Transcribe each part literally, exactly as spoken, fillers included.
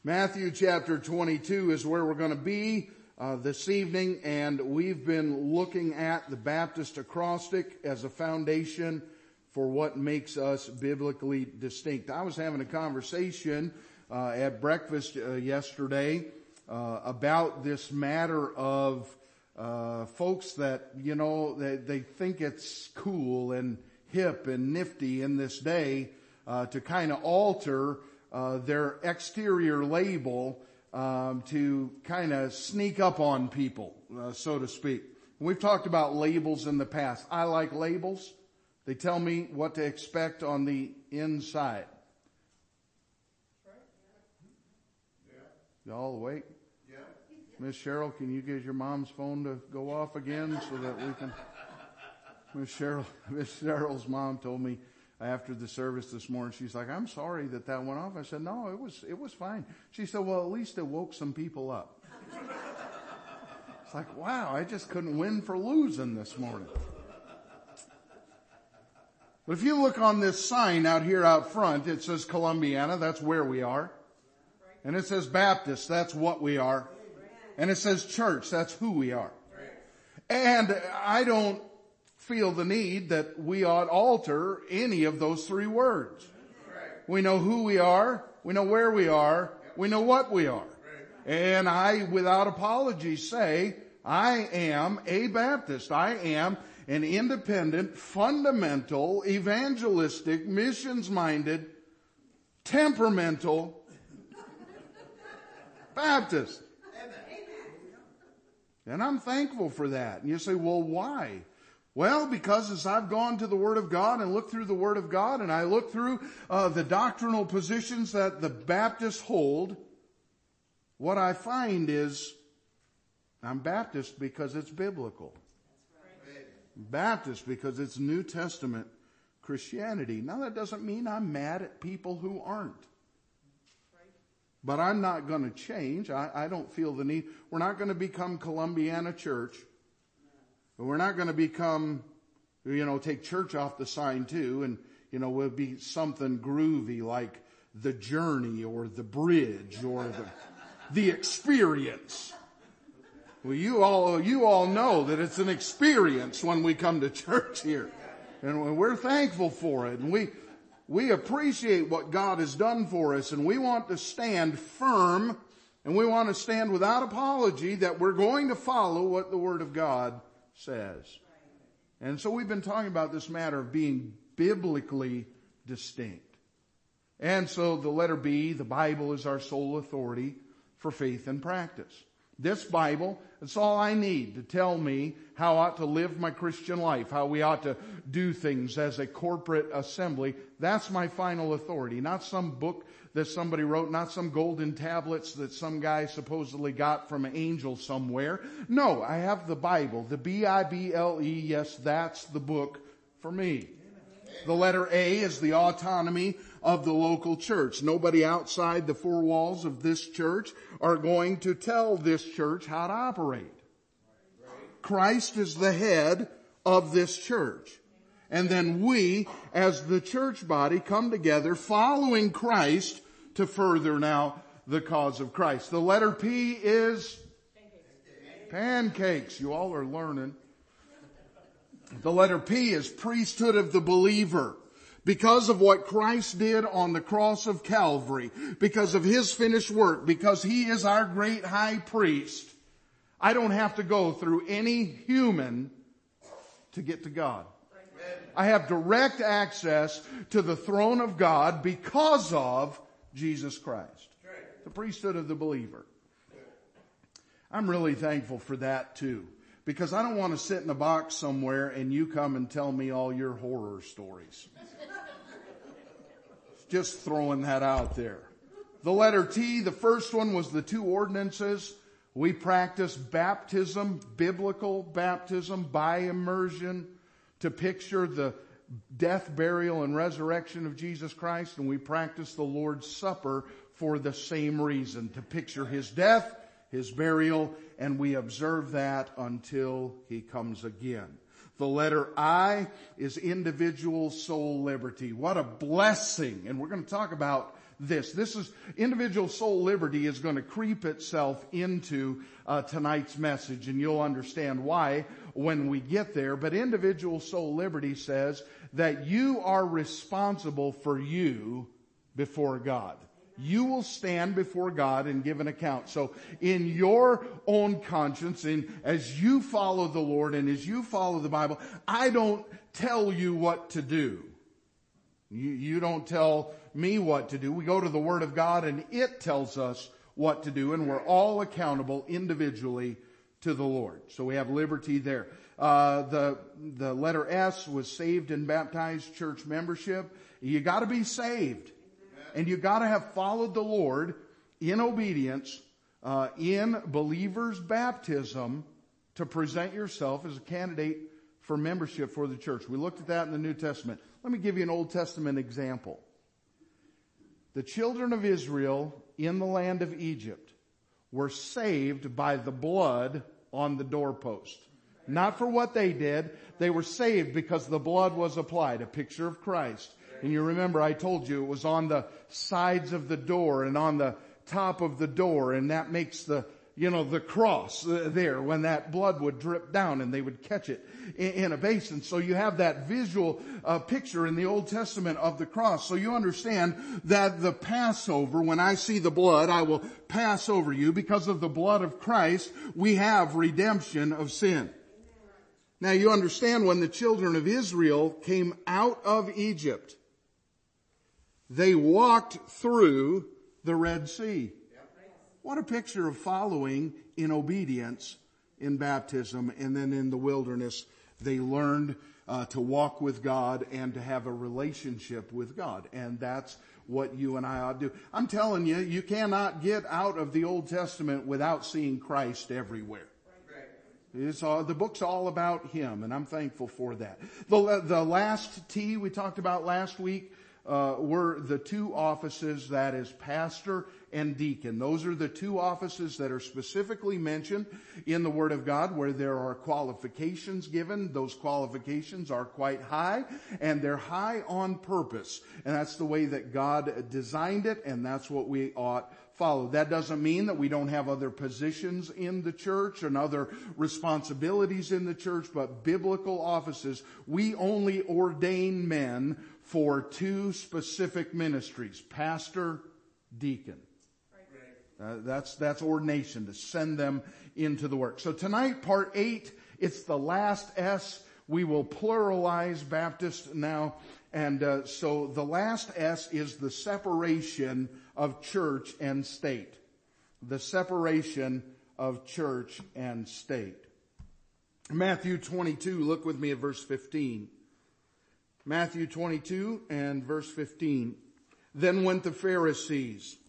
Matthew chapter twenty-two is where we're going to be uh, this evening, and we've been looking at the Baptist acrostic as a foundation for what makes us biblically distinct. I was having a conversation uh, at breakfast uh, yesterday uh, about this matter of uh, folks that, you know, they, they think it's cool and hip and nifty in this day uh, to kind of alter Uh, their exterior label um, to kind of sneak up on people, uh, so to speak. We've talked about labels in the past. I like labels. They tell me what to expect on the inside. Y'all awake? Yeah. Miss Cheryl, can you get your mom's phone to go off again so that we can... Miss Cheryl, Miss Cheryl's mom told me after the service this morning, she's like, I'm sorry that that went off. I said, no, it was, it was fine. She said, well, at least it woke some people up. It's like, wow, I just couldn't win for losing this morning. But if you look on this sign out here out front, it says Columbiana, that's where we are. And it says Baptist, that's what we are. And it says church, that's who we are. And I don't feel the need that we ought alter any of those three words. We know who we are, we know where we are, we know what we are. And I, without apology, say, I am a Baptist. I am an independent, fundamental, evangelistic, missions-minded, temperamental Baptist. And I'm thankful for that. And you say, well, why? Well, because as I've gone to the Word of God and looked through the Word of God and I look through uh, the doctrinal positions that the Baptists hold, what I find is I'm Baptist because it's biblical. Baptist because it's New Testament Christianity. Now that doesn't mean I'm mad at people who aren't. But I'm not going to change. I, I don't feel the need. We're not going to become Columbiana Church. We're not going to become, you know, take church off the sign too, and, you know, we'll be something groovy like the Journey or the Bridge or the, the Experience. Well, you all, you all know that it's an experience when we come to church here. And we're thankful for it. And we, we appreciate what God has done for us, and we want to stand firm, and we want to stand without apology that we're going to follow what the Word of God says. And so we've been talking about this matter of being biblically distinct. And so the letter B, the Bible is our sole authority for faith and practice. This Bible, it's all I need to tell me how I ought to live my Christian life, how we ought to do things as a corporate assembly. That's my final authority, not some book that somebody wrote, not some golden tablets that some guy supposedly got from an angel somewhere. No, I have the Bible, the B I B L E. Yes, that's the book for me. The letter A is the autonomy of the local church. Nobody outside the four walls of this church are going to tell this church how to operate. Christ is the head of this church. And then we, as the church body, come together following Christ to further now the cause of Christ. The letter P is pancakes. Pancakes. You all are learning. The letter P is priesthood of the believer. Because of what Christ did on the cross of Calvary, because of His finished work, because He is our great high priest, I don't have to go through any human to get to God. I have direct access to the throne of God because of Jesus Christ. The priesthood of the believer. I'm really thankful for that too. Because I don't want to sit in a box somewhere and you come and tell me all your horror stories. Just throwing that out there. The letter T, the first one was the two ordinances. We practice baptism, biblical baptism by immersion to picture the death, burial, and resurrection of Jesus Christ. And we practice the Lord's Supper for the same reason, to picture His death, His burial, and we observe that until He comes again. The letter I is individual soul liberty. What a blessing. And we're going to talk about this. This is, individual soul liberty is going to creep itself into uh, tonight's message, and you'll understand why when we get there. But individual soul liberty says that you are responsible for you before God. You will stand before God and give an account. So in your own conscience, and as you follow the Lord and as you follow the Bible, I don't tell you what to do. You, you don't tell me what to do. We go to the Word of God and it tells us what to do, and we're all accountable individually to the Lord. So we have liberty there. Uh, the, the letter S was saved and baptized church membership. You gotta be saved. And you gotta have followed the Lord in obedience, uh, in believer's baptism to present yourself as a candidate for membership for the church. We looked at that in the New Testament. Let me give you an Old Testament example. The children of Israel in the land of Egypt were saved by the blood on the doorpost. Not for what they did. They were saved because the blood was applied, a picture of Christ. And you remember I told you it was on the sides of the door and on the top of the door, and that makes the, you know, the cross there when that blood would drip down and they would catch it in a basin. So you have that visual uh, picture in the Old Testament of the cross. So you understand that the Passover, when I see the blood, I will pass over you. Because of the blood of Christ, we have redemption of sin. Now you understand when the children of Israel came out of Egypt, they walked through the Red Sea. What a picture of following in obedience in baptism, and then in the wilderness they learned uh, to walk with God and to have a relationship with God. And that's what you and I ought to do. I'm telling you, you cannot get out of the Old Testament without seeing Christ everywhere. It's all, the book's all about Him, and I'm thankful for that. The, the last T we talked about last week uh, were the two offices, that is pastor and deacon. Those are the two offices that are specifically mentioned in the Word of God, where there are qualifications given. Those qualifications are quite high, and they're high on purpose. And that's the way that God designed it, and that's what we ought follow. That doesn't mean that we don't have other positions in the church and other responsibilities in the church, but biblical offices. We only ordain men for two specific ministries: pastor, deacon. Uh, that's, that's ordination, to send them into the work. So tonight, part eight, it's the last S. We will pluralize Baptist now. And uh, so the last S is the separation of church and state. The separation of church and state. Matthew twenty-two, look with me at verse fifteen. Matthew twenty-two and verse fifteen. Then went the Pharisees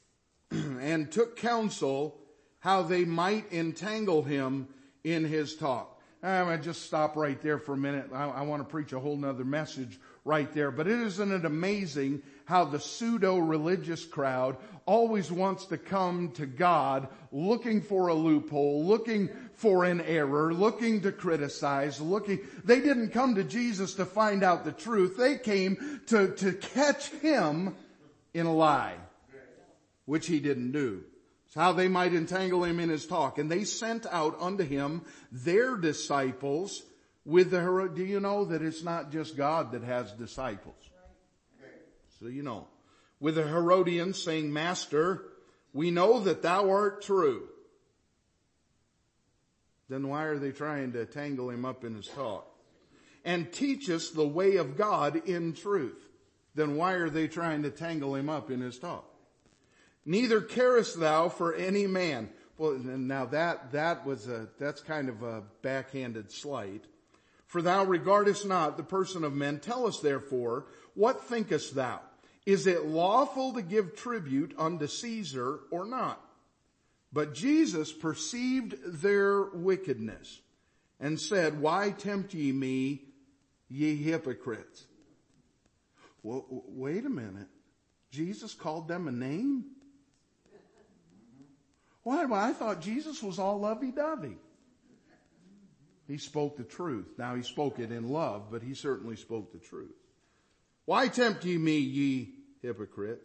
and took counsel how they might entangle him in his talk. I'm going to just stop right there for a minute. I, I want to preach a whole nother message right there. But isn't it amazing how the pseudo-religious crowd always wants to come to God looking for a loophole, looking for an error, looking to criticize, looking. They didn't come to Jesus to find out the truth. They came to, to catch him in a lie, which he didn't do. It's how they might entangle him in his talk. And they sent out unto him their disciples with the Herod. Do you know that it's not just God that has disciples? So you know. With the Herodians, saying, Master, we know that thou art true. Then why are they trying to tangle him up in his talk? And teach us the way of God in truth. Then why are they trying to tangle him up in his talk? Neither carest thou for any man. Well, now that, that was a, that's kind of a backhanded slight. For thou regardest not the person of men. Tell us therefore, what thinkest thou? Is it lawful to give tribute unto Caesar or not? But Jesus perceived their wickedness and said, Why tempt ye me, ye hypocrites? Well, wait a minute. Jesus called them a name? Why? Well, I thought Jesus was all lovey-dovey. He spoke the truth. Now he spoke it in love, but he certainly spoke the truth. Why tempt ye me, ye hypocrites?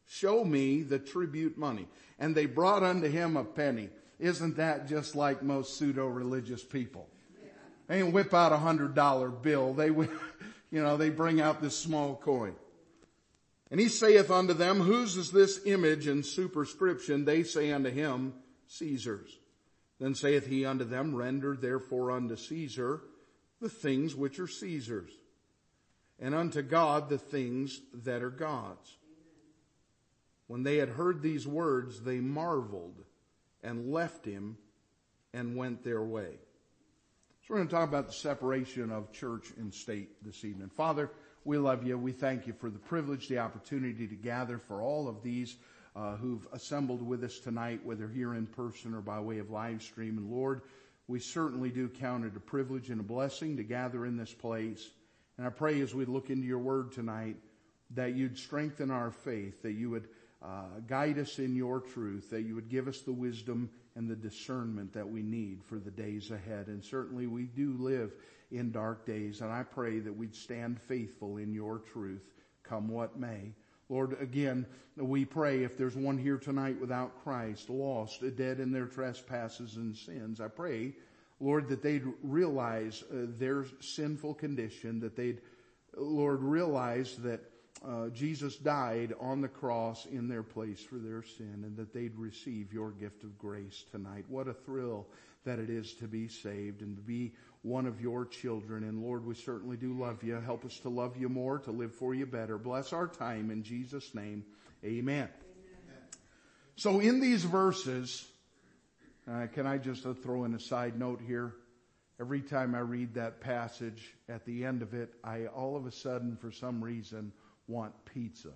show me the tribute money. And they brought unto him a penny. Isn't that just like most pseudo-religious people? They didn't whip out a hundred dollar bill. They, you know, they bring out this small coin. And he saith unto them, whose is this image and superscription? They say unto him, Caesar's. Then saith he unto them, render therefore unto Caesar the things which are Caesar's, and unto God the things that are God's. When they had heard these words, they marveled and left him and went their way. So we're going to talk about the separation of church and state this evening. Father, we love you. We thank you for the privilege, the opportunity to gather for all of these uh, who've assembled with us tonight, whether here in person or by way of live stream. And Lord, we certainly do count it a privilege and a blessing to gather in this place. And I pray as we look into your word tonight that you'd strengthen our faith, that you would uh, guide us in your truth, that you would give us the wisdom and the discernment that we need for the days ahead. And certainly we do live in dark days, and I pray that we'd stand faithful in your truth, come what may. Lord, again, we pray if there's one here tonight without Christ, lost, dead in their trespasses and sins, I pray, Lord, that they'd realize uh, their sinful condition, that they'd, Lord, realize that uh, Jesus died on the cross in their place for their sin, and that they'd receive your gift of grace tonight. What a thrill that it is to be saved and to be one of your children. And Lord, we certainly do love you. Help us to love you more, to live for you better. Bless our time in Jesus' name. Amen. Amen. So in these verses, uh, can I just uh, throw in a side note here? Every time I read that passage, at the end of it, I all of a sudden, for some reason, want pizza.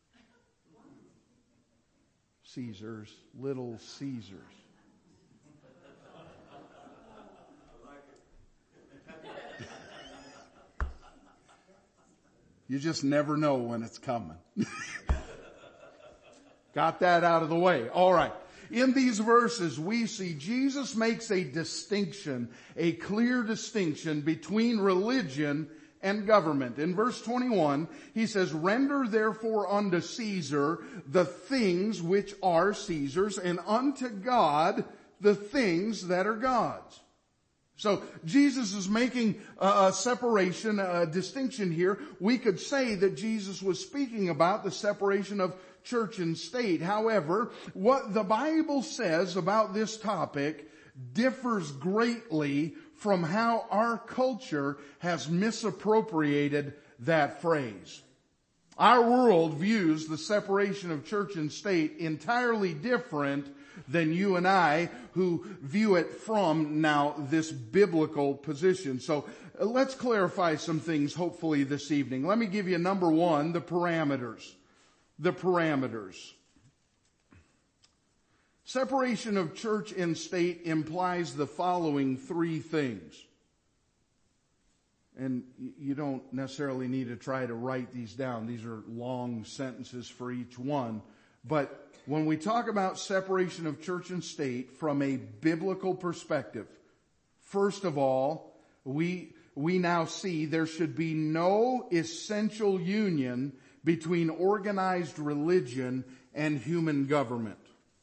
Caesar's, Little Caesar's. You just never know when it's coming. Got that out of the way. All right. In these verses, we see Jesus makes a distinction, a clear distinction between religion and government. In verse twenty-one, he says, render therefore unto Caesar the things which are Caesar's, and unto God the things that are God's. So Jesus is making a separation, a distinction here. We could say that Jesus was speaking about the separation of church and state. However, what the Bible says about this topic differs greatly from how our culture has misappropriated that phrase. Our world views the separation of church and state entirely different than you and I, who view it from now this biblical position. So uh, let's clarify some things hopefully this evening. Let me give you number one, the parameters. The parameters. Separation of church and state implies the following three things. And you don't necessarily need to try to write these down. These are long sentences for each one. But when we talk about separation of church and state from a biblical perspective, first of all, we, we now see there should be no essential union between organized religion and human government.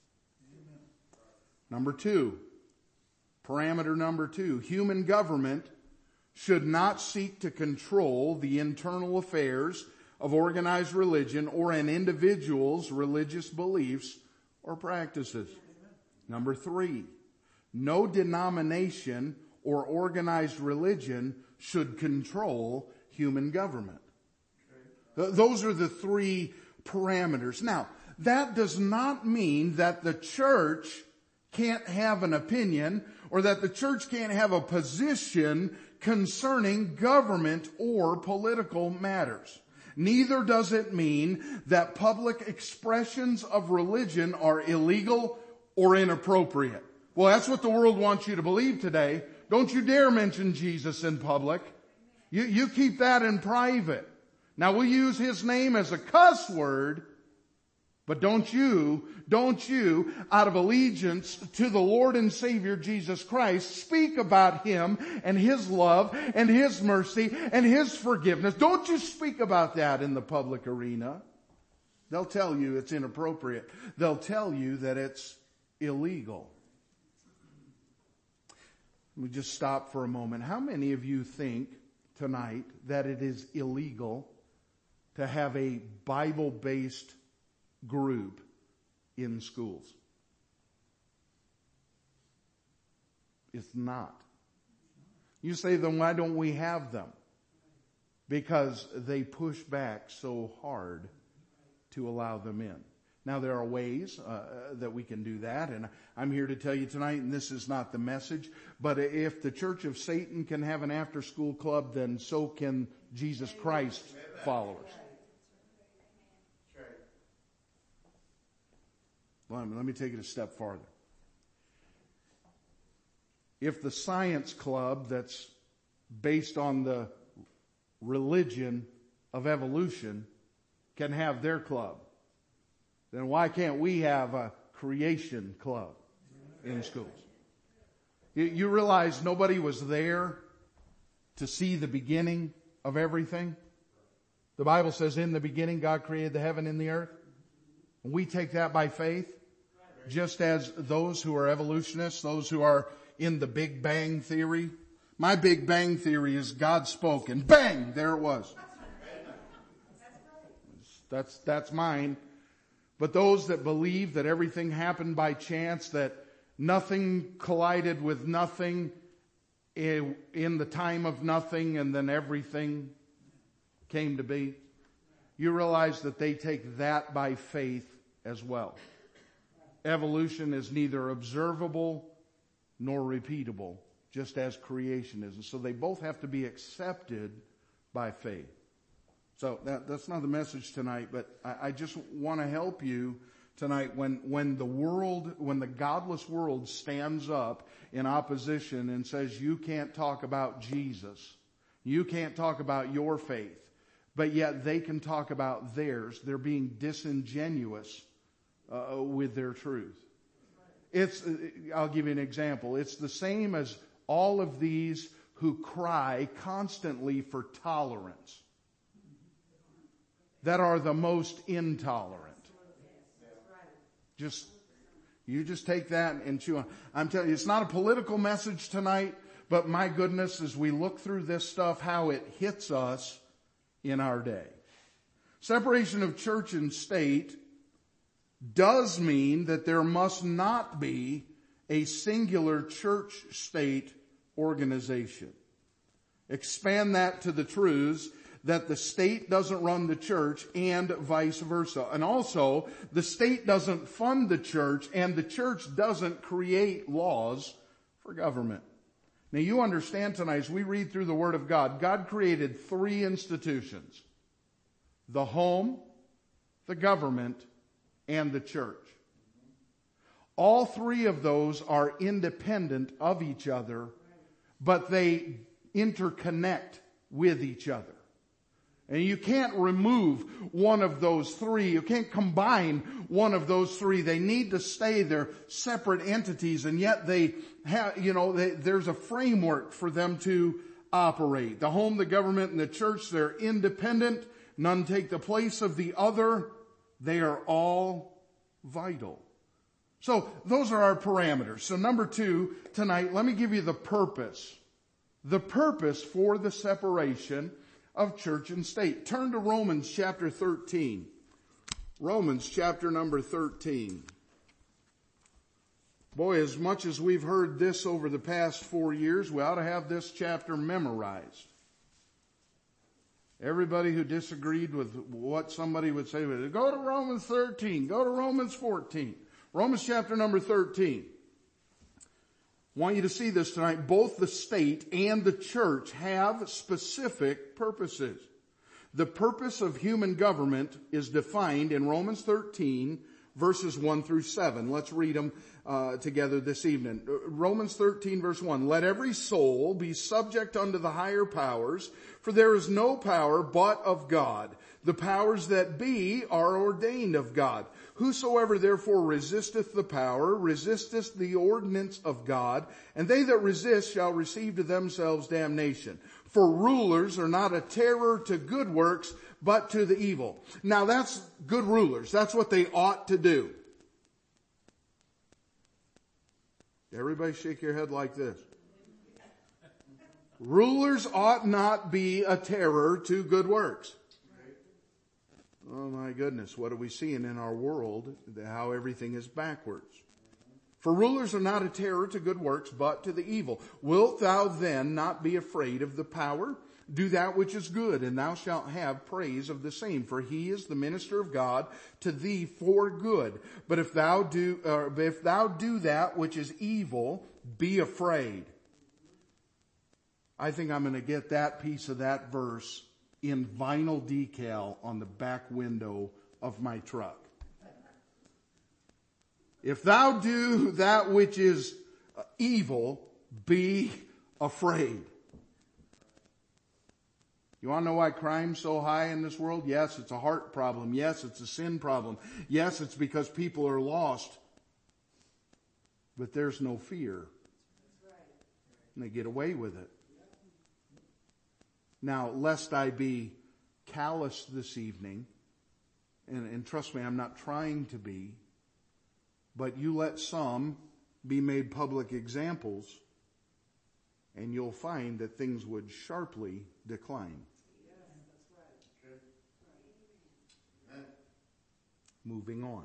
Number two, parameter number two, human government should not seek to control the internal affairs of organized religion or an individual's religious beliefs or practices. Number three, no denomination or organized religion should control human government. Those are the three parameters. Now, that does not mean that the church can't have an opinion or that the church can't have a position concerning government or political matters. Neither does it mean that public expressions of religion are illegal or inappropriate. Well, that's what the world wants you to believe today. Don't you dare mention Jesus in public. You, you keep that in private. Now, we use his name as a cuss word, but don't you, don't you, out of allegiance to the Lord and Savior Jesus Christ, speak about him and his love and his mercy and his forgiveness. Don't you speak about that in the public arena. They'll tell you it's inappropriate. They'll tell you that it's illegal. Let me just stop for a moment. How many of you think tonight that it is illegal to have a Bible-based group in schools? It's not. You say, then why don't we have them? Because they push back so hard to allow them in. Now there are ways uh, that we can do that, and I'm here to tell you tonight, and this is not the message, but if the Church of Satan can have an after-school club, then so can Jesus Christ followers. Well, let me take it a step farther. If the science club that's based on the religion of evolution can have their club, then why can't we have a creation club in schools? You, you realize nobody was there to see the beginning of everything? The Bible says in the beginning God created the heaven and the earth. And we take that by faith, just as those who are evolutionists, those who are in the Big Bang theory. My Big Bang theory is God spoke and bang, there it was. That's, that's mine. But those that believe that everything happened by chance, that nothing collided with nothing in, in the time of nothing and then everything came to be, you realize that they take that by faith as well. Evolution is neither observable nor repeatable, just as creation is. And so they both have to be accepted by faith. So that, that's not the message tonight, but I, I just want to help you tonight when, when the world, when the godless world stands up in opposition and says you can't talk about Jesus, you can't talk about your faith, but yet they can talk about theirs. They're being disingenuous uh, with their truth. It's, I'll give you an example. It's the same as all of these who cry constantly for tolerance, that are the most intolerant. Just, you just take that and chew on. I'm telling you, it's not a political message tonight, but my goodness, as we look through this stuff, how it hits us in our day. Separation of church and state does mean that there must not be a singular church-state organization. Expand that to the truths that the state doesn't run the church and vice versa. And also, the state doesn't fund the church and the church doesn't create laws for government. Now you understand tonight, as we read through the Word of God, God created three institutions: the home, the government, and the church. All three of those are independent of each other, but they interconnect with each other. And you can't remove one of those three. You can't combine one of those three. They need to stay. They're separate entities, and yet they have, you know, they, there's a framework for them to operate. The home, the government, and the church, they're independent. None take the place of the other. They are all vital. So those are our parameters. So number two, tonight, let me give you the purpose. The purpose for the separation of church and state. Turn to Romans chapter thirteen. Romans chapter number thirteen. Boy, as much as we've heard this over the past four years, we ought to have this chapter memorized. Everybody who disagreed with what somebody would say, go to Romans thirteen, go to Romans fourteen. Romans chapter number thirteen. I want you to see this tonight. Both the state and the church have specific purposes. The purpose of human government is defined in Romans thirteen, verses one through seven. Let's read them uh, together this evening. Romans thirteen, verse one. Let every soul be subject unto the higher powers, for there is no power but of God. The powers that be are ordained of God. Whosoever therefore resisteth the power, resisteth the ordinance of God, and they that resist shall receive to themselves damnation. For rulers are not a terror to good works, but to the evil. Now that's good rulers. That's what they ought to do. Everybody shake your head like this. Rulers ought not be a terror to good works. Oh my goodness, what are we seeing in our world? How everything is backwards. For rulers are not a terror to good works, but to the evil. Wilt thou then not be afraid of the power? Do that which is good, and thou shalt have praise of the same. For he is the minister of God to thee for good. But if thou do, uh, if thou do that which is evil, be afraid. I think I'm going to get that piece of that verse in vinyl decal on the back window of my truck. If thou do that which is evil, be afraid. You want to know why crime's so high in this world? Yes, it's a heart problem. Yes, it's a sin problem. Yes, it's because people are lost. But there's no fear. And they get away with it. Now, lest I be callous this evening, and, and trust me, I'm not trying to be, but you let some be made public examples, and you'll find that things would sharply decline. Moving on.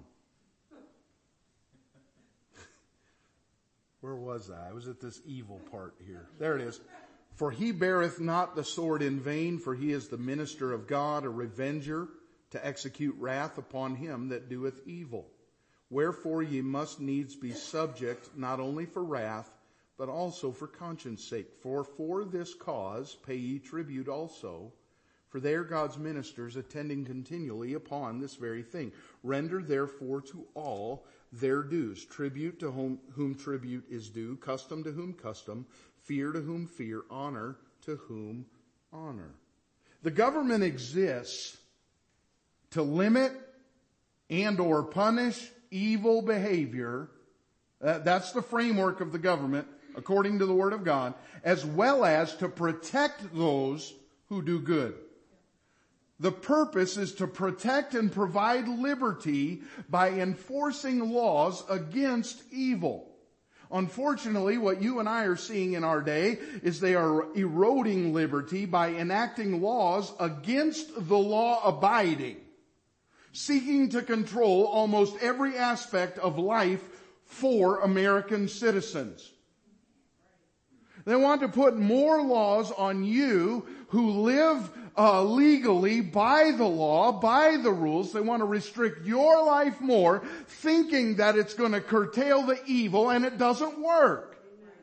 Where was I? I was at this evil part here. There it is. For he beareth not the sword in vain, for he is the minister of God, a revenger, to execute wrath upon him that doeth evil. Wherefore ye must needs be subject, not only for wrath, but also for conscience sake. For for this cause pay ye tribute also, for they are God's ministers, attending continually upon this very thing. Render therefore to all their dues. Tribute to whom, whom tribute is due, custom to whom custom, fear to whom fear, honor to whom honor. The government exists to limit and or punish evil behavior. Uh, that's the framework of the government, according to the Word of God, as well as to protect those who do good. The purpose is to protect and provide liberty by enforcing laws against evil. Unfortunately, what you and I are seeing in our day is they are eroding liberty by enacting laws against the law abiding, seeking to control almost every aspect of life for American citizens. They want to put more laws on you who live uh, legally by the law, by the rules. They want to restrict your life more, thinking that it's going to curtail the evil, and it doesn't work.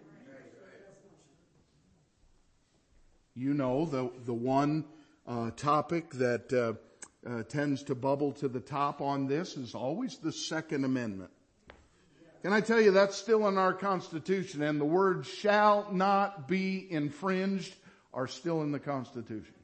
You know, the, the one uh, topic that uh, uh, tends to bubble to the top on this is always the Second Amendment. Can I tell you that's still in our Constitution, and the words shall not be infringed are still in the Constitution.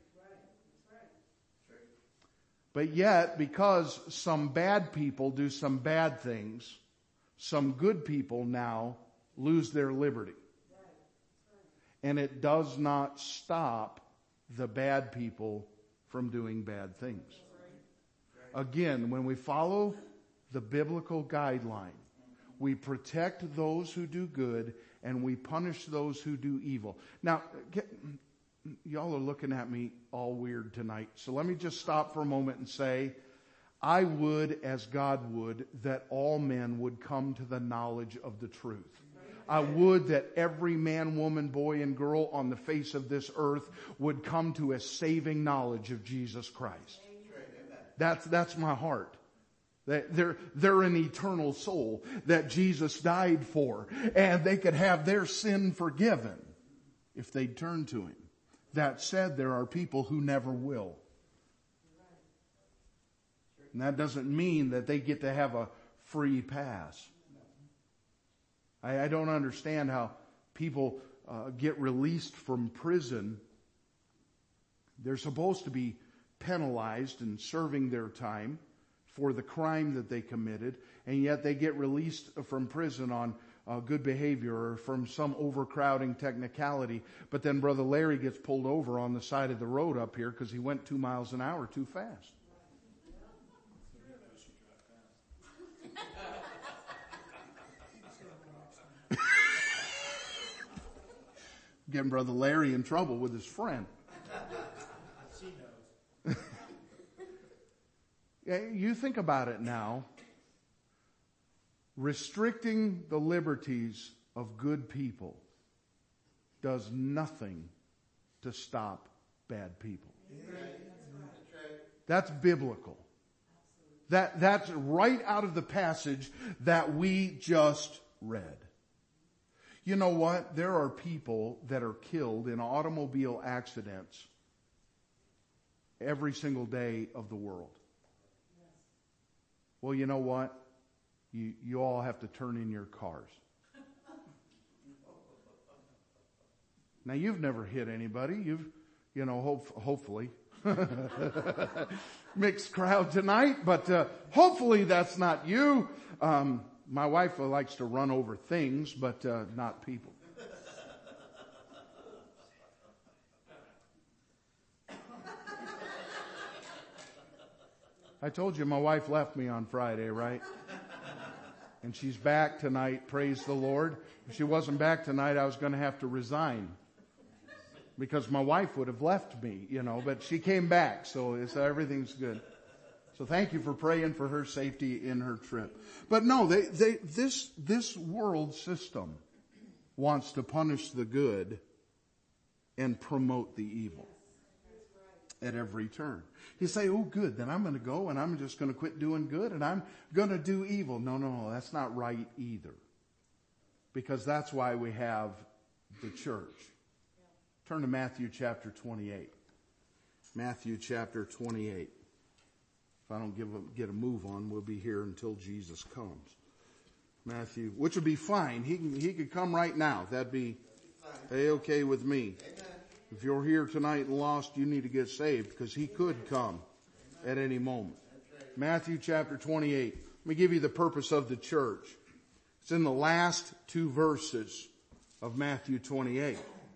But yet, because some bad people do some bad things, some good people now lose their liberty. And it does not stop the bad people from doing bad things. Again, when we follow the biblical guideline, we protect those who do good, and we punish those who do evil. Now, get, y'all are looking at me all weird tonight, so let me just stop for a moment and say, I would, as God would, that all men would come to the knowledge of the truth. I would that every man, woman, boy, and girl on the face of this earth would come to a saving knowledge of Jesus Christ. That's, that's my heart. They're, they're an eternal soul that Jesus died for, and they could have their sin forgiven if they'd turn to Him. That said, there are people who never will. And that doesn't mean that they get to have a free pass. I, I don't understand how people uh, get released from prison. They're supposed to be penalized and serving their time for the crime that they committed, and yet they get released from prison on uh, good behavior or from some overcrowding technicality. But then Brother Larry gets pulled over on the side of the road up here because he went two miles an hour too fast. Getting Brother Larry in trouble with his friend. She knows. You think about it now. Restricting the liberties of good people does nothing to stop bad people. That's biblical. That, that's right out of the passage that we just read. You know what? There are people that are killed in automobile accidents every single day of the world. Well, you know what? You, you all have to turn in your cars. Now, you've never hit anybody. You've, you know, hope, hopefully. Mixed crowd tonight, but uh, hopefully that's not you. Um, my wife likes to run over things, but uh, not people. I told you my wife left me on Friday, right? And she's back tonight, praise the Lord. If she wasn't back tonight, I was going to have to resign. Because my wife would have left me, you know, but she came back, so, so everything's good. So thank you for praying for her safety in her trip. But no, they, they, this, this world system wants to punish the good and promote the evil at every turn. You say, oh good, then I'm going to go and I'm just going to quit doing good and I'm going to do evil. No, no, no, that's not right either. Because that's why we have the church. Turn to Matthew chapter twenty-eight. Matthew chapter twenty-eight. If I don't give a, get a move on, we'll be here until Jesus comes. Matthew, which would be fine. He can, he could come right now. That'd be A-okay with me. Amen. If you're here tonight and lost, you need to get saved because he could come at any moment. Matthew chapter twenty-eight. Let me give you the purpose of the church. It's in the last two verses of Matthew twenty-eight.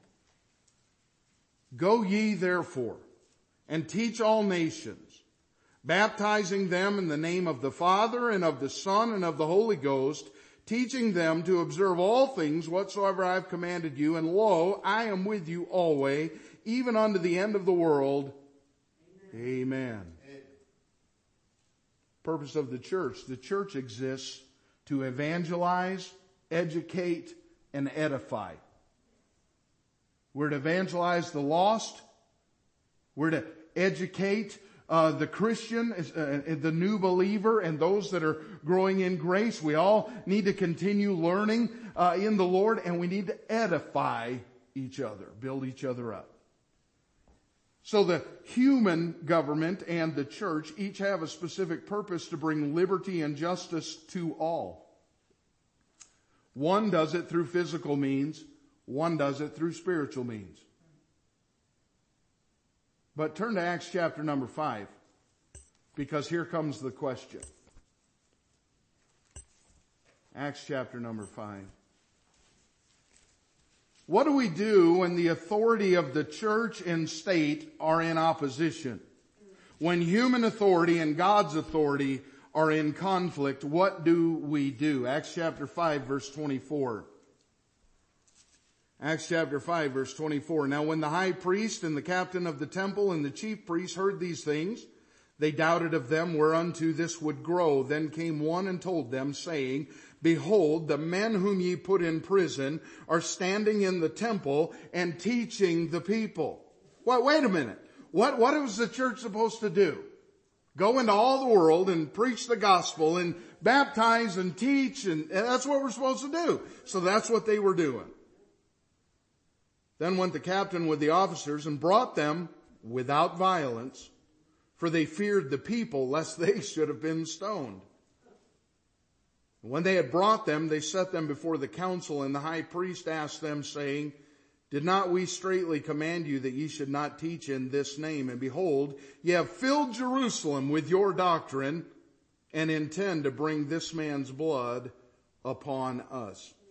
Go ye therefore and teach all nations, baptizing them in the name of the Father and of the Son and of the Holy Ghost, teaching them to observe all things whatsoever I have commanded you. And lo, I am with you always, even unto the end of the world. Amen. Amen. Amen. Purpose of the church. The church exists to evangelize, educate, and edify. We're to evangelize the lost. We're to educate uh, the Christian, uh, the new believer, and those that are growing in grace. We all need to continue learning uh, in the Lord, and we need to edify each other, build each other up. So the human government and the church each have a specific purpose to bring liberty and justice to all. One does it through physical means. One does it through spiritual means. But turn to Acts chapter number five, because here comes the question. Acts chapter number five. What do we do when the authority of the church and state are in opposition? When human authority and God's authority are in conflict, what do we do? Acts chapter five, verse twenty-four. Acts chapter five, verse twenty-four. Now when the high priest and the captain of the temple and the chief priests heard these things, they doubted of them whereunto this would grow. Then came one and told them, saying, Behold, the men whom ye put in prison are standing in the temple and teaching the people. Well, wait a minute. What, what was the church supposed to do? Go into all the world and preach the gospel and baptize and teach, and, and that's what we're supposed to do. So that's what they were doing. Then went the captain with the officers and brought them without violence, for they feared the people, lest they should have been stoned. And when they had brought them, they set them before the council, and the high priest asked them, saying, Did not we straitly command you that ye should not teach in this name? And behold, ye have filled Jerusalem with your doctrine, and intend to bring this man's blood upon us.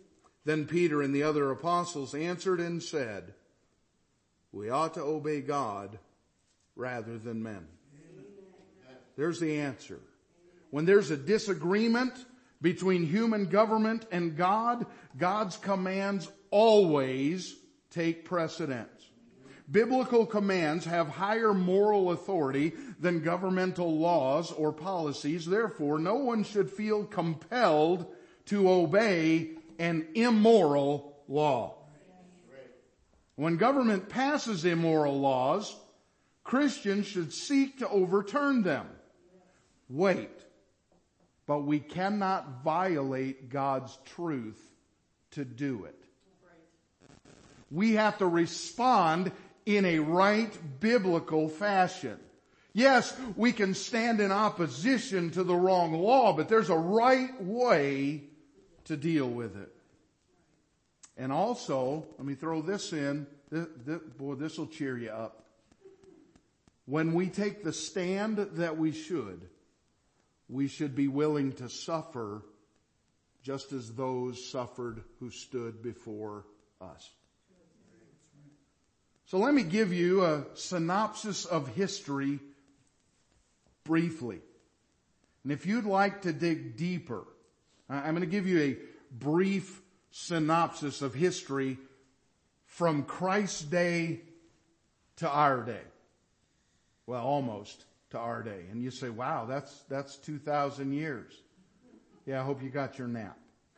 Then Peter and the other apostles answered and said, we ought to obey God rather than men. There's the answer. When there's a disagreement between human government and God, God's commands always take precedence. Biblical commands have higher moral authority than governmental laws or policies. Therefore, no one should feel compelled to obey an immoral law. When government passes immoral laws, Christians should seek to overturn them. Wait, but we cannot violate God's truth to do it. We have to respond in a right biblical fashion. Yes, we can stand in opposition to the wrong law, but there's a right way to deal with it. And also, let me throw this in. This, this, boy, this will cheer you up. When we take the stand that we should, we should be willing to suffer just as those suffered who stood before us. So let me give you a synopsis of history briefly. And if you'd like to dig deeper, I'm going to give you a brief synopsis of history from Christ's day to our day. Well, almost to our day. And you say, wow, that's, that's two thousand years. Yeah, I hope you got your nap.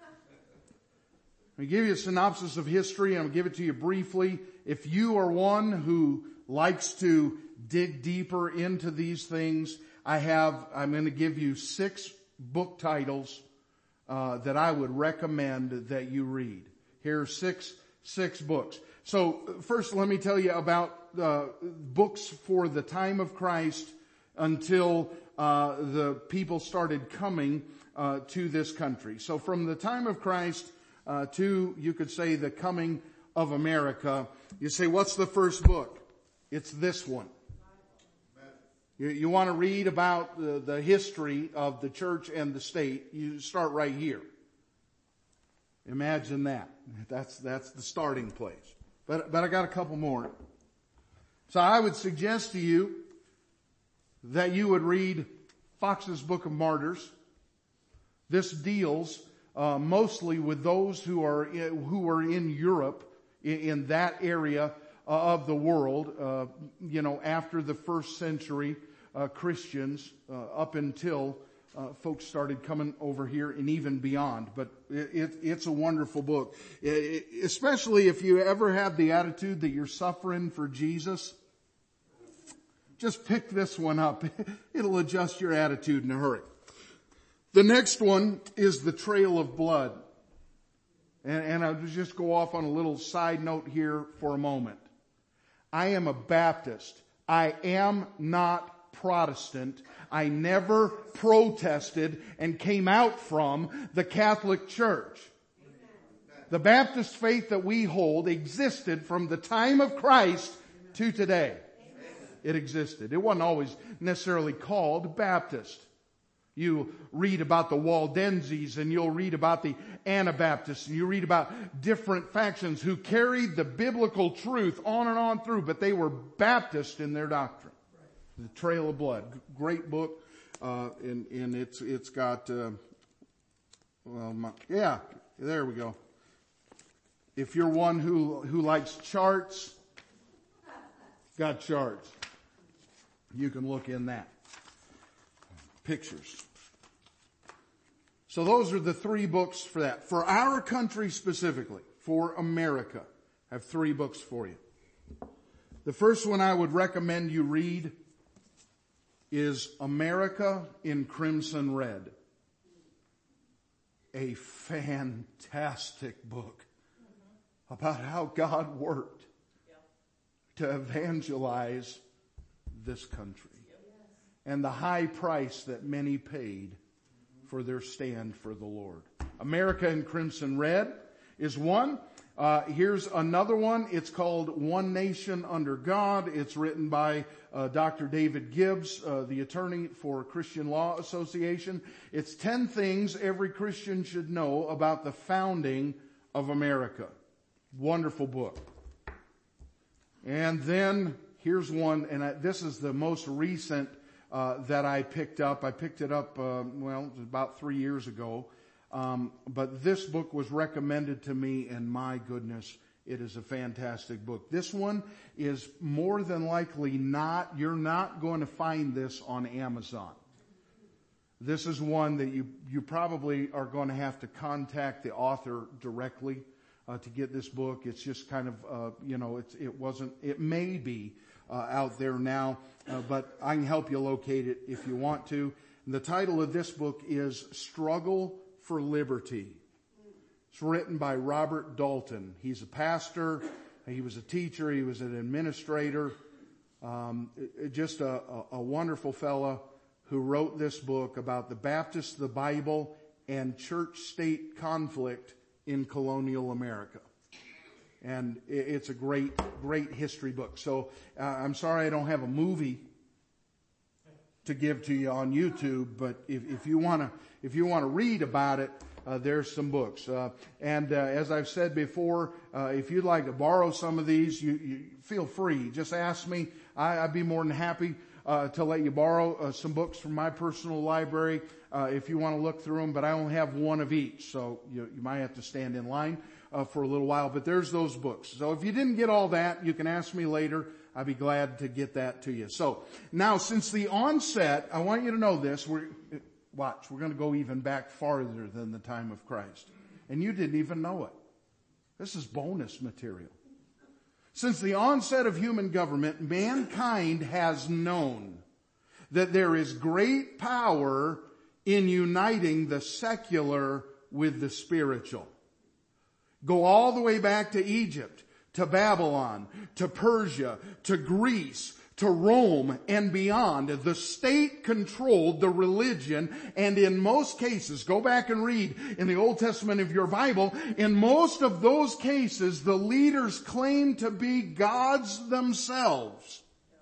I'm going to give you a synopsis of history, and I'm going to give it to you briefly. If you are one who likes to dig deeper into these things, I have, I'm going to give you six book titles uh, that I would recommend that you read. Here are six, six books. So first let me tell you about uh, books for the time of Christ until uh, the people started coming uh, to this country. So from the time of Christ uh, to, you could say, the coming of America, you say, what's the first book? It's this one. You, you want to read about the, the history of the church and the state, you start right here. Imagine that. That's, that's the starting place. But, but I got a couple more. So I would suggest to you that you would read Fox's Book of Martyrs. This deals uh, mostly with those who are in, who are in Europe, in, in that area uh, of the world. Uh, you know, after the first century uh, Christians, uh, up until uh, folks started coming over here, and even beyond. But it, it, it's a wonderful book, it, it, especially if you ever have the attitude that you're suffering for Jesus. Just pick this one up. It'll adjust your attitude in a hurry. The next one is The Trail of Blood. And, and I'll just go off on a little side note here for a moment. I am a Baptist. I am not Protestant. I never protested and came out from the Catholic Church. The Baptist faith that we hold existed from the time of Christ to today. It existed. It wasn't always necessarily called Baptist. You read about the Waldenses, and you'll read about the Anabaptists, and you read about different factions who carried the biblical truth on and on through, but they were Baptist in their doctrine. The Trail of Blood, great book, uh, and, and it's it's got uh, well, my, yeah, there we go. If you're one who who likes charts, got charts. You can look in that. Pictures. So those are the three books for that. For our country specifically, for America, I have three books for you. The first one I would recommend you read is America in Crimson Red. A fantastic book about how God worked to evangelize this country and the high price that many paid for their stand for the Lord. America in Crimson Red is one. Uh, here's another one. It's called One Nation Under God. It's written by uh, Doctor David Gibbs, uh, the attorney for Christian Law Association. It's ten things every Christian should know about the founding of America. Wonderful book. And then here's one, and I, this is the most recent uh, that I picked up. I picked it up, uh, well, about three years ago. Um, but this book was recommended to me, and my goodness, it is a fantastic book. This one is more than likely not, you're not going to find this on Amazon. This is one that you, you probably are going to have to contact the author directly uh, to get this book. It's just kind of, uh, you know, it's, it wasn't, it may be uh, out there now, uh, but I can help you locate it if you want to. And the title of this book is Struggle for Liberty. It's written by Robert Dalton. He's a pastor. He was a teacher. He was an administrator. Um, it, just a, a, a wonderful fella who wrote this book about the Baptists, the Bible, and church-state conflict in colonial America. And it, it's a great, great history book. So uh, I'm sorry I don't have a movie to give to you on YouTube, but if, if you want to, if you want to read about it, Uh, there's some books. Uh, and, uh, as I've said before, uh, if you'd like to borrow some of these, you, you feel free. Just ask me. I, I'd be more than happy, uh, to let you borrow uh, some books from my personal library, uh, if you want to look through them. But I only have one of each. So you, you might have to stand in line, uh, for a little while. But there's those books. So if you didn't get all that, you can ask me later. I'd be glad to get that to you. So now, since the onset, I want you to know this. We're, Watch, we're going to go even back farther than the time of Christ. And you didn't even know it. This is bonus material. Since the onset of human government, mankind has known that there is great power in uniting the secular with the spiritual. Go all the way back to Egypt, to Babylon, to Persia, to Greece, to Rome and beyond. The state controlled the religion, and in most cases, go back and read in the Old Testament of your Bible, in most of those cases, the leaders claimed to be gods themselves.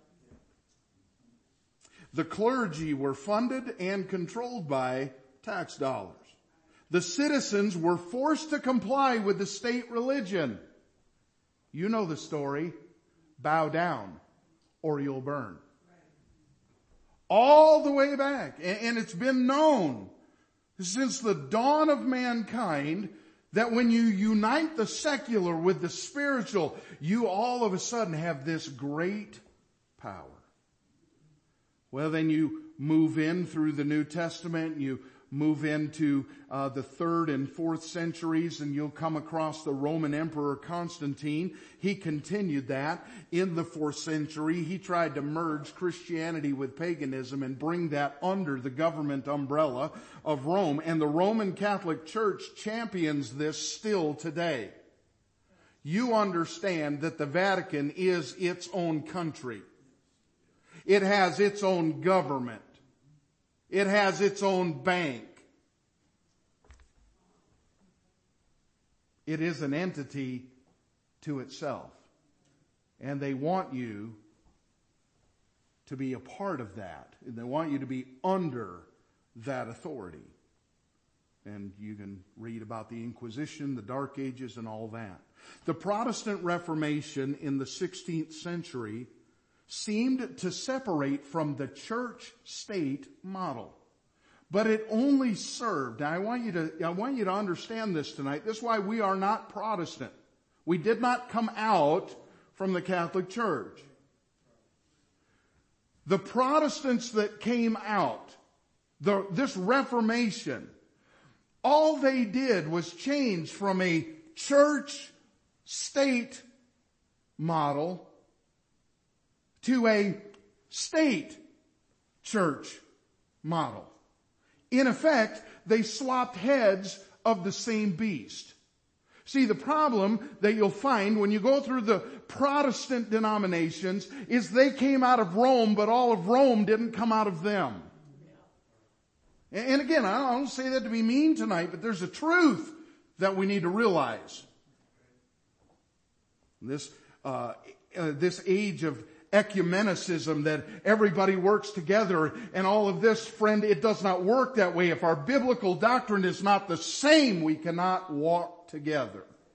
The clergy were funded and controlled by tax dollars. The citizens were forced to comply with the state religion. You know the story. Bow down, or you'll burn. All the way back. And it's been known since the dawn of mankind that when you unite the secular with the spiritual, you all of a sudden have this great power. Well, then you move in through the New Testament, you move into uh, the third and fourth centuries, and you'll come across the Roman Emperor Constantine. He continued that in the fourth century. He tried to merge Christianity with paganism and bring that under the government umbrella of Rome. And the Roman Catholic Church champions this still today. You understand that the Vatican is its own country. It has its own government. It has its own bank. It is an entity to itself. And they want you to be a part of that. And they want you to be under that authority. And you can read about the Inquisition, the Dark Ages, and all that. The Protestant Reformation in the sixteenth century seemed to separate from the church-state model. But it only served. Now I want you to, I want you to understand this tonight. This is why we are not Protestant. We did not come out from the Catholic Church. The Protestants that came out, the, this Reformation, all they did was change from a church-state model to a state church model. In effect, they swapped heads of the same beast. See, the problem that you'll find when you go through the Protestant denominations is they came out of Rome, but all of Rome didn't come out of them. And again, I don't say that to be mean tonight, but there's a truth that we need to realize. This, uh, uh this age of ecumenicism, that everybody works together and all of this, friend, it does not work that way. If our biblical doctrine is not the same, we cannot walk together.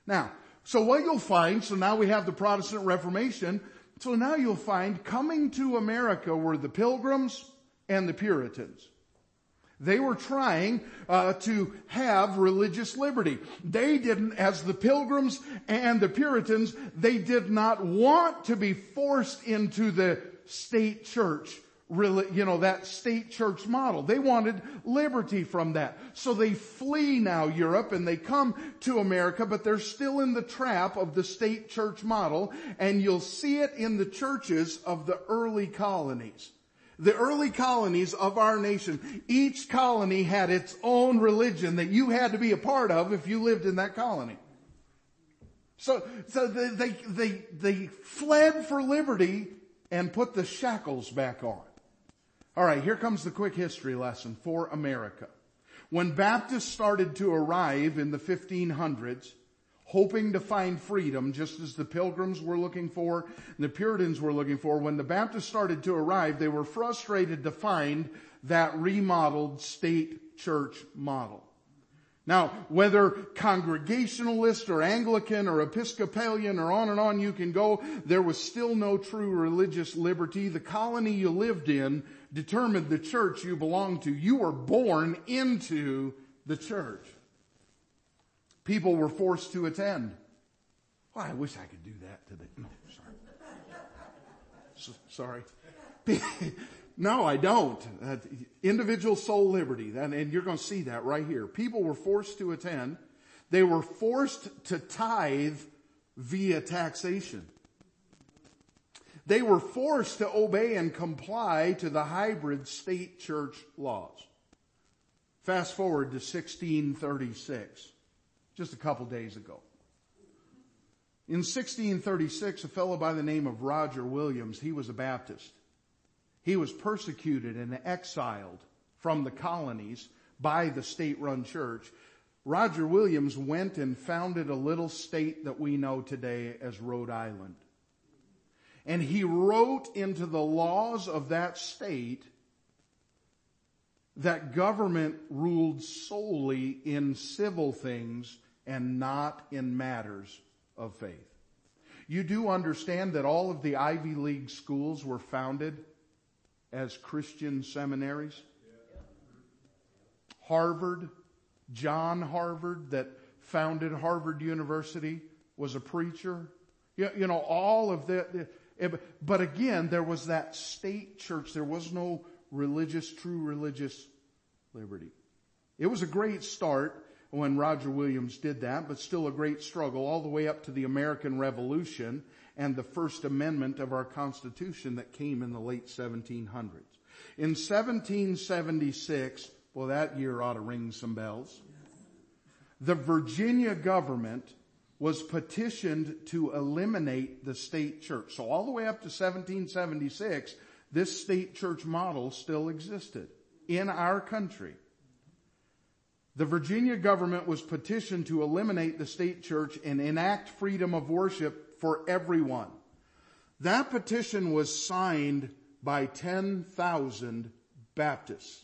Now, so what you'll find, so now we have the Protestant Reformation, so now you'll find coming to America were the Pilgrims and the Puritans. They were trying uh, to have religious liberty. They didn't, as the Pilgrims and the Puritans, they did not want to be forced into the state church, you know, that state church model. They wanted liberty from that. So they flee now Europe and they come to America, but they're still in the trap of the state church model, and you'll see it in the churches of the early colonies. The early colonies of our nation, each colony had its own religion that you had to be a part of if you lived in that colony. So, so they, they, they, they fled for liberty and put the shackles back on. All right, here comes the quick history lesson for America. When Baptists started to arrive in the fifteen hundreds, hoping to find freedom, just as the Pilgrims were looking for, and the Puritans were looking for, when the Baptists started to arrive, they were frustrated to find that remodeled state church model. Now, whether Congregationalist or Anglican or Episcopalian or on and on you can go, there was still no true religious liberty. The colony you lived in determined the church you belonged to. You were born into the church. People were forced to attend. Well, I wish I could do that today. No, sorry. So, sorry. No, I don't. Uh, individual soul liberty. And, and you're going to see that right here. People were forced to attend. They were forced to tithe via taxation. They were forced to obey and comply to the hybrid state church laws. Fast forward to sixteen thirty-six. Just a couple days ago. In sixteen thirty-six, a fellow by the name of Roger Williams, he was a Baptist. He was persecuted and exiled from the colonies by the state-run church. Roger Williams went and founded a little state that we know today as Rhode Island. And he wrote into the laws of that state that government ruled solely in civil things and not in matters of faith. You do understand that all of the Ivy League schools were founded as Christian seminaries? Harvard, John Harvard, that founded Harvard University, was a preacher. You, you know, all of that. But again, there was that state church. There was no religious, true religious liberty. It was a great start when Roger Williams did that, but still a great struggle all the way up to the American Revolution and the First Amendment of our Constitution that came in the late seventeen hundreds. In seventeen seventy-six, well, that year ought to ring some bells. The Virginia government was petitioned to eliminate the state church. So all the way up to seventeen seventy-six, this state church model still existed in our country. The Virginia government was petitioned to eliminate the state church and enact freedom of worship for everyone. That petition was signed by ten thousand Baptists.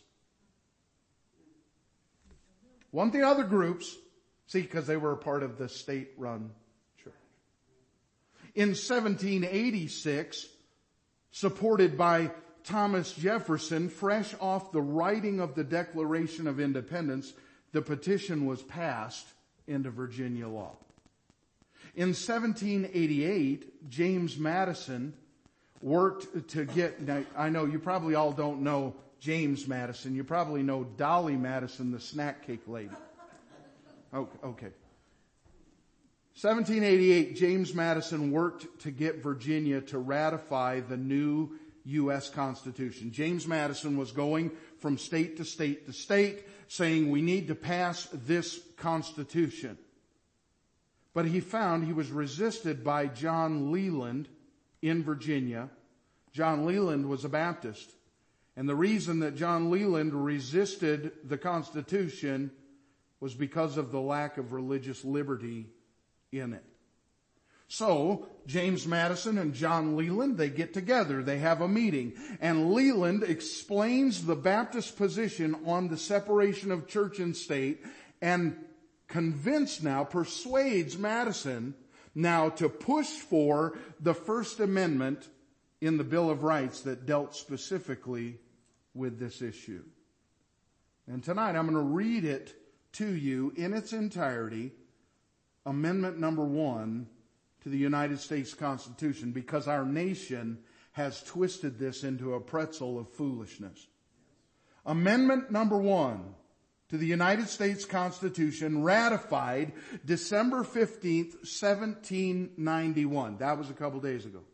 One of the other groups, see, because they were a part of the state-run church. In seventeen eighty-six, supported by Thomas Jefferson, fresh off the writing of the Declaration of Independence, the petition was passed into Virginia law. In seventeen eighty-eight, James Madison worked to get, now I know you probably all don't know James Madison. You probably know Dolly Madison, the snack cake lady. Okay. okay. seventeen eighty-eight, James Madison worked to get Virginia to ratify the new U S Constitution. James Madison was going from state to state to state saying we need to pass this Constitution. But he found he was resisted by John Leland in Virginia. John Leland was a Baptist. And the reason that John Leland resisted the Constitution was because of the lack of religious liberty in it. So, James Madison and John Leland, they get together. They have a meeting. And Leland explains the Baptist position on the separation of church and state and convinced now, persuades Madison now to push for the First Amendment in the Bill of Rights that dealt specifically with this issue. And tonight I'm going to read it to you in its entirety, Amendment number one to the United States Constitution, because our nation has twisted this into a pretzel of foolishness. Amendment number one to the United States Constitution, ratified December fifteenth, seventeen ninety-one. That was a couple days ago.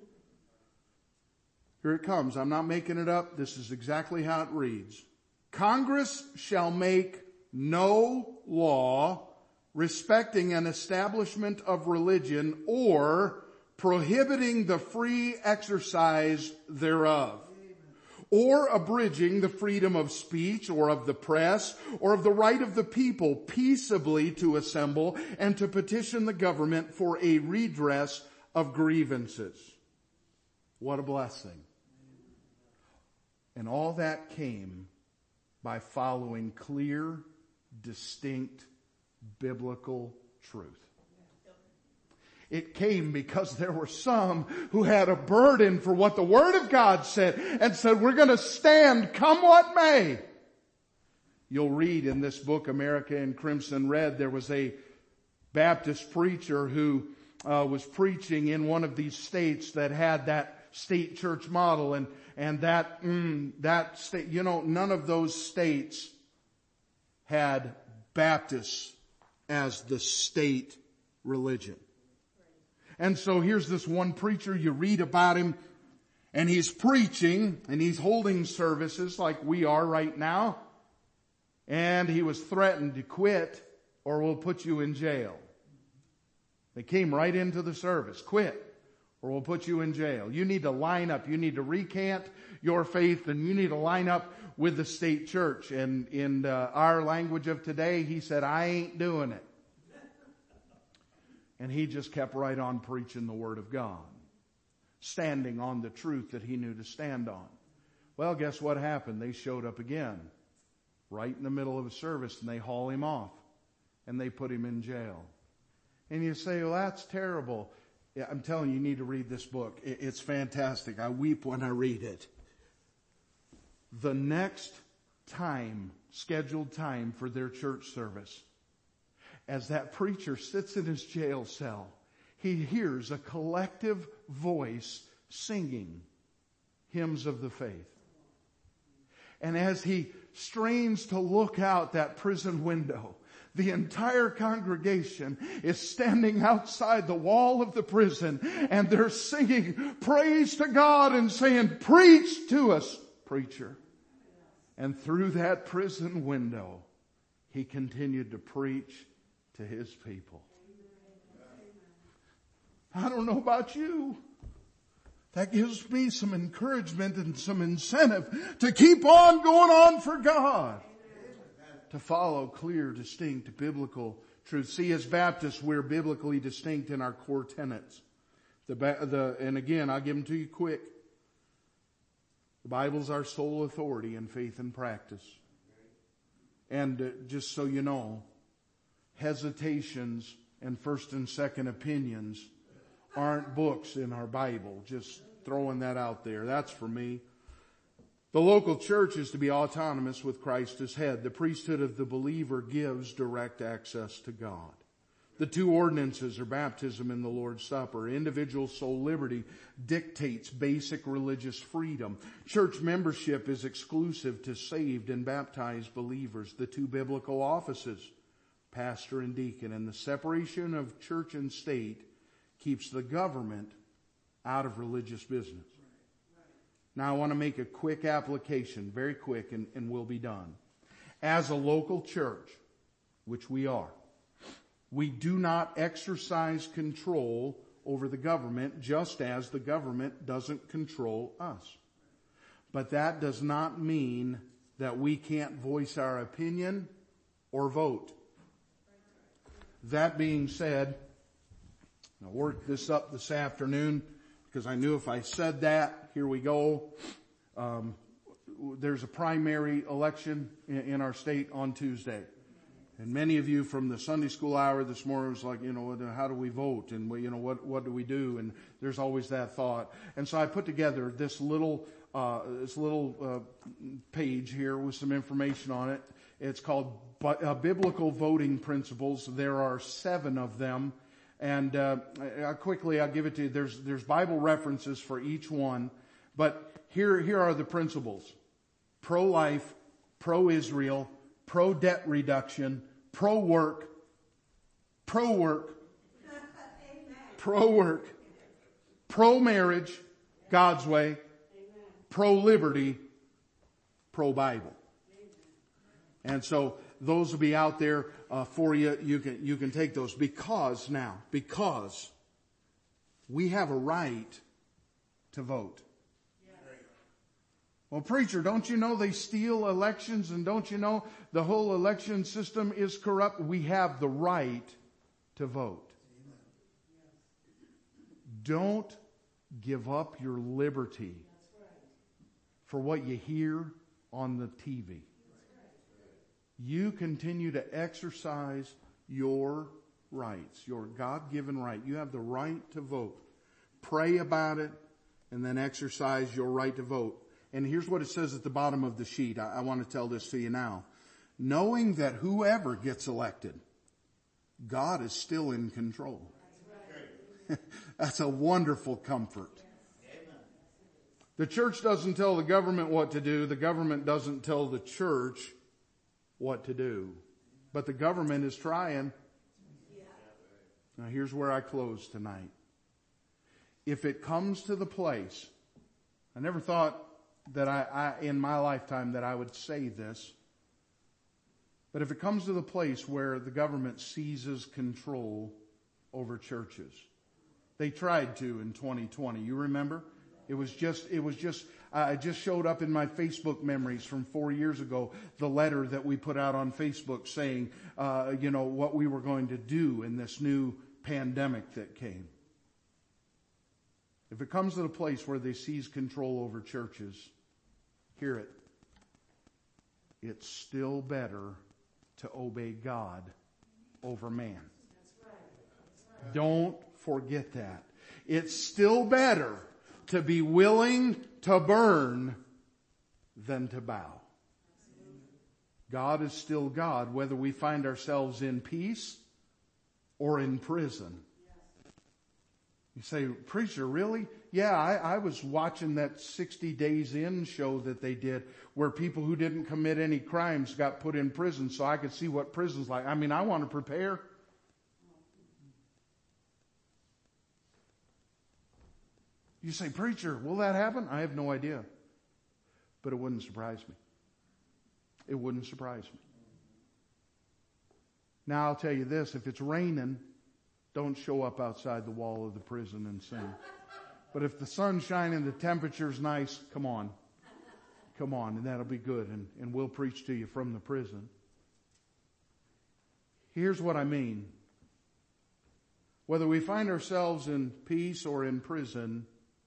Here it comes. I'm not making it up. This is exactly how it reads. Congress shall make no law respecting an establishment of religion or prohibiting the free exercise thereof, or abridging the freedom of speech or of the press or of the right of the people peaceably to assemble and to petition the government for a redress of grievances. What a blessing. And all that came by following clear, distinct, biblical truth. It came because there were some who had a burden for what the Word of God said and said, we're going to stand come what may. You'll read in this book, America in Crimson Red, there was a Baptist preacher who uh, was preaching in one of these states that had that state church model, and and that mm, that state, you know, none of those states had Baptists as the state religion. And so here's this one preacher, you read about him, and he's preaching, and he's holding services like we are right now, and he was threatened to quit or we'll put you in jail. They came right into the service. Quit or we'll put you in jail. You need to line up. You need to recant your faith, and you need to line up with the state church. And in uh, our language of today, he said, I ain't doing it. And he just kept right on preaching the Word of God, standing on the truth that he knew to stand on. Well, guess what happened? They showed up again, right in the middle of a service, and they haul him off, and they put him in jail. And you say, well, that's terrible. Yeah, I'm telling you, you need to read this book. It's fantastic. I weep when I read it. The next time, scheduled time for their church service, as that preacher sits in his jail cell, he hears a collective voice singing hymns of the faith. And as he strains to look out that prison window, the entire congregation is standing outside the wall of the prison, and they're singing praise to God and saying, preach to us, preacher. And through that prison window, he continued to preach to his people. I don't know about you. That gives me some encouragement and some incentive to keep on going on for God. To follow clear, distinct, biblical truth. See, as Baptists, we're biblically distinct in our core tenets. The, the, and again, I'll give them to you quick. The Bible's our sole authority in faith and practice. And uh, just so you know, hesitations and first and second opinions aren't books in our Bible. Just throwing that out there. That's for me. The local church is to be autonomous with Christ as head. The priesthood of the believer gives direct access to God. The two ordinances are baptism and the Lord's Supper. Individual soul liberty dictates basic religious freedom. Church membership is exclusive to saved and baptized believers. The two biblical offices, pastor and deacon, and the separation of church and state keeps the government out of religious business. Now I want to make a quick application, very quick, and, and we'll be done. As a local church, which we are, we do not exercise control over the government, just as the government doesn't control us. But that does not mean that we can't voice our opinion or vote. That being said, I worked this up this afternoon because I knew if I said that, here we go. Um, there's a primary election in, in our state on Tuesday. And many of you from the Sunday school hour this morning was like, you know, how do we vote? And, we, you know, what, what do we do? And there's always that thought. And so I put together this little, uh, this little, uh, page here with some information on it. It's called uh, Biblical Voting Principles. There are seven of them. And, uh, I, quickly I'll give it to you. There's, there's Bible references for each one. But here, here are the principles. Pro-life, pro-Israel, pro-debt reduction, pro-work, pro-work, pro-work, pro-marriage, God's way, pro-liberty, pro-Bible. And so those will be out there uh, for you. You can, you can take those because now, because we have a right to vote. Well, preacher, don't you know they steal elections, and don't you know the whole election system is corrupt? We have the right to vote. Don't give up your liberty for what you hear on the T V. You continue to exercise your rights, your God-given right. You have the right to vote. Pray about it and then exercise your right to vote. And here's what it says at the bottom of the sheet. I, I want to tell this to you now. Knowing that whoever gets elected, God is still in control. That's a wonderful comfort. The church doesn't tell the government what to do. The government doesn't tell the church what to do. But the government is trying. Now here's where I close tonight. If it comes to the place, I never thought that I, I, in my lifetime, that I would say this. But if it comes to the place where the government seizes control over churches, they tried to in twenty twenty. You remember? It was just, it was just, uh, it just showed up in my Facebook memories from four years ago, the letter that we put out on Facebook saying, uh, you know, what we were going to do in this new pandemic that came. If it comes to the place where they seize control over churches, hear it. It's still better to obey God over man. That's right. That's right. Don't forget that. It's still better to be willing to burn than to bow. God is still God, whether we find ourselves in peace or in prison. You say, preacher, really? Yeah, I, I was watching that sixty days in show that they did where people who didn't commit any crimes got put in prison so I could see what prison's like. I mean, I want to prepare. You say, preacher, will that happen? I have no idea. But it wouldn't surprise me. It wouldn't surprise me. Now I'll tell you this, if it's raining, don't show up outside the wall of the prison and sing. But if the sun's shining, the temperature's nice, come on. Come on, and that'll be good. And, and we'll preach to you from the prison. Here's what I mean. Whether we find ourselves in peace or in prison,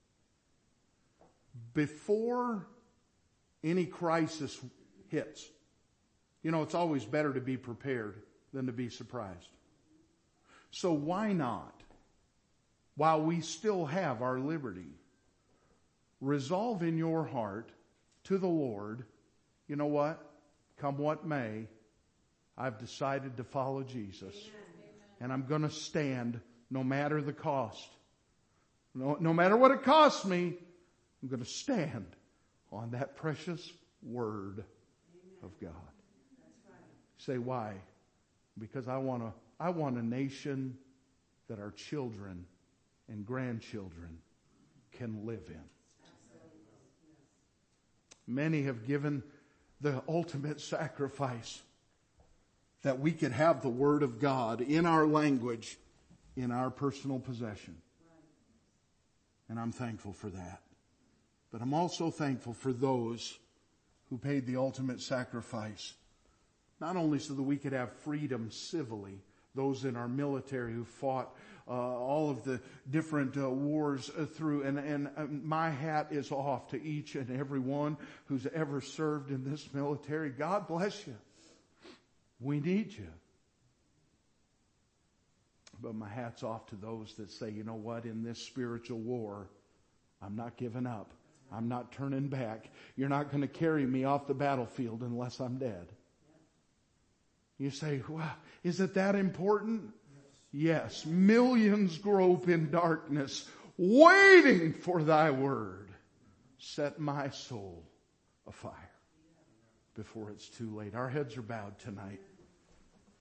before any crisis hits, you know, it's always better to be prepared than to be surprised. So why not, while we still have our liberty, resolve in your heart to the Lord, you know what? Come what may, I've decided to follow Jesus. Amen. And I'm going to stand no matter the cost. No, no matter what it costs me, I'm going to stand on that precious word Amen. Of God. That's right. Say why? Because I want to I want a nation that our children and grandchildren can live in. Many have given the ultimate sacrifice that we could have the Word of God in our language, in our personal possession. And I'm thankful for that. But I'm also thankful for those who paid the ultimate sacrifice, not only so that we could have freedom civilly, those in our military who fought uh, all of the different uh, wars uh, through. And, and uh, my hat is off to each and every one who's ever served in this military. God bless you. We need you. But my hat's off to those that say, you know what, in this spiritual war, I'm not giving up. I'm not turning back. You're not going to carry me off the battlefield unless I'm dead. You say, well, is it that important? Yes. Millions grope in darkness, waiting for thy word. Set my soul afire before it's too late. Our heads are bowed tonight.